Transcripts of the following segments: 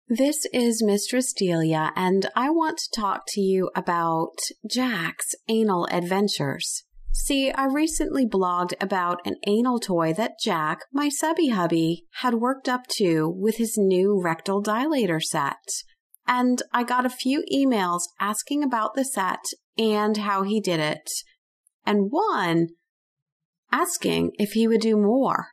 This is Mistress Delia, and I want to talk to you about Jack's anal adventures. See, I recently blogged about an anal toy that Jack, my subby hubby, had worked up to with his new rectal dilator set. And I got a few emails asking about the set and how he did it. And one asking if he would do more.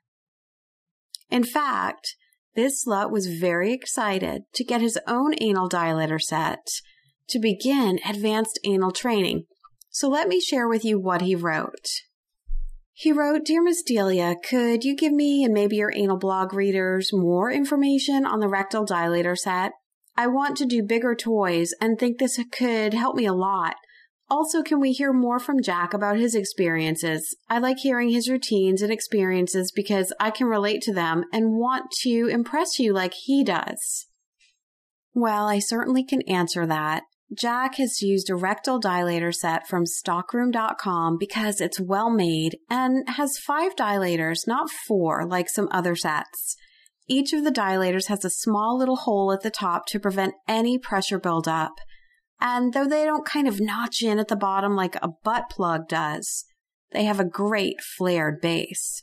In fact, this slut was very excited to get his own anal dilator set to begin advanced anal training. So let me share with you what he wrote. He wrote, "Dear Miss Delia, could you give me and maybe your anal blog readers more information on the rectal dilator set? I want to do bigger toys and think this could help me a lot. Also, can we hear more from Jack about his experiences? I like hearing his routines and experiences because I can relate to them and want to impress you like he does." Well, I certainly can answer that. Jack has used a rectal dilator set from stockroom.com because it's well made and has 5 dilators, not 4 like some other sets. Each of the dilators has a small little hole at the top to prevent any pressure buildup. And though they don't kind of notch in at the bottom like a butt plug does, they have a great flared base.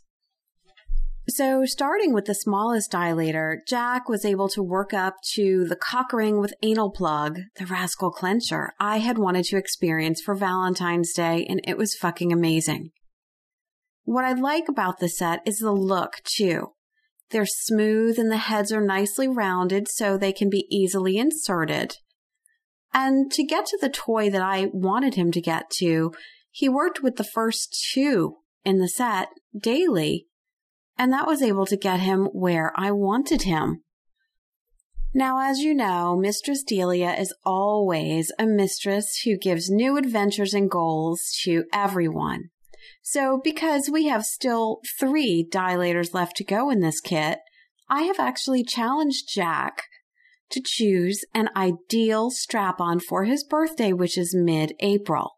So starting with the smallest dilator, Jack was able to work up to the cock ring with anal plug, the rascal clencher I had wanted to experience for Valentine's Day, and it was fucking amazing. What I like about the set is the look, too. They're smooth and the heads are nicely rounded so they can be easily inserted. And to get to the toy that I wanted him to get to, he worked with the first 2 in the set daily, and that was able to get him where I wanted him. Now, as you know, Mistress Delia is always a mistress who gives new adventures and goals to everyone. So because we have still 3 dilators left to go in this kit, I have actually challenged Jack to choose an ideal strap-on for his birthday, which is mid-April.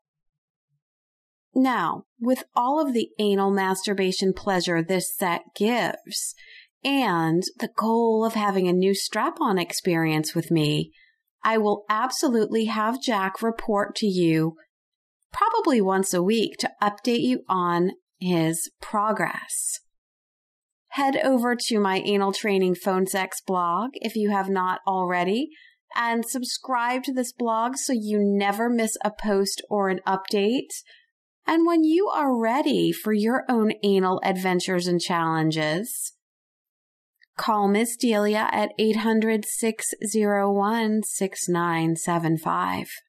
Now, with all of the anal masturbation pleasure this set gives, and the goal of having a new strap-on experience with me, I will absolutely have Jack report to you probably once a week to update you on his progress. Head over to my Anal Training Phone Sex blog if you have not already, and subscribe to this blog so you never miss a post or an update. And when you are ready for your own anal adventures and challenges, call Miss Delia at 800-601-6975.